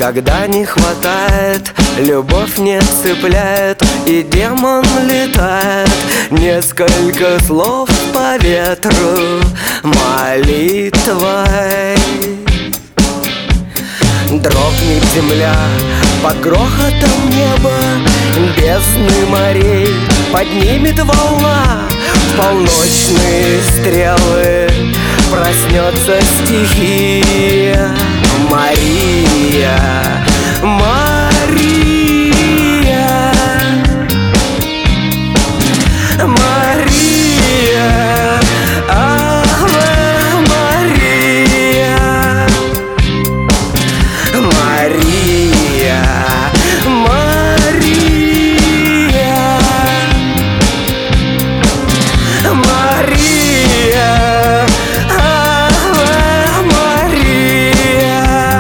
когда не хватает, любовь не цепляет, и демон летает. Несколько слов по ветру молитвой. Дрогнет земля под грохотом неба, бездны морей поднимет волна. В полночные стрелы проснется стихия. Мария, Мария, Мария, Аве Мария, Мария, Мария, Мария, Аве Мария.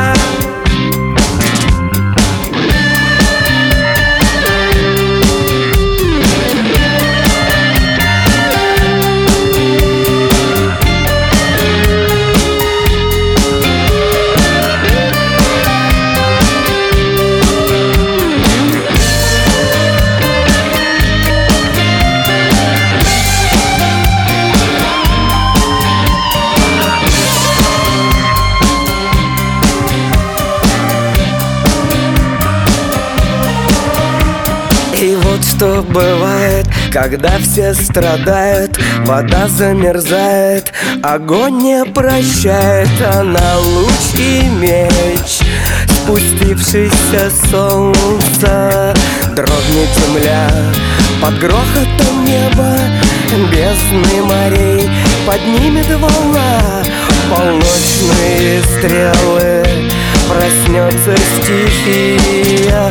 И вот что бывает, когда все страдают. Вода замерзает, огонь не прощает. Она луч и меч спустившийся солнца. Дрогнет земля под грохотом неба, бездны морей поднимет волна. Полночные стрелы проснется стихия.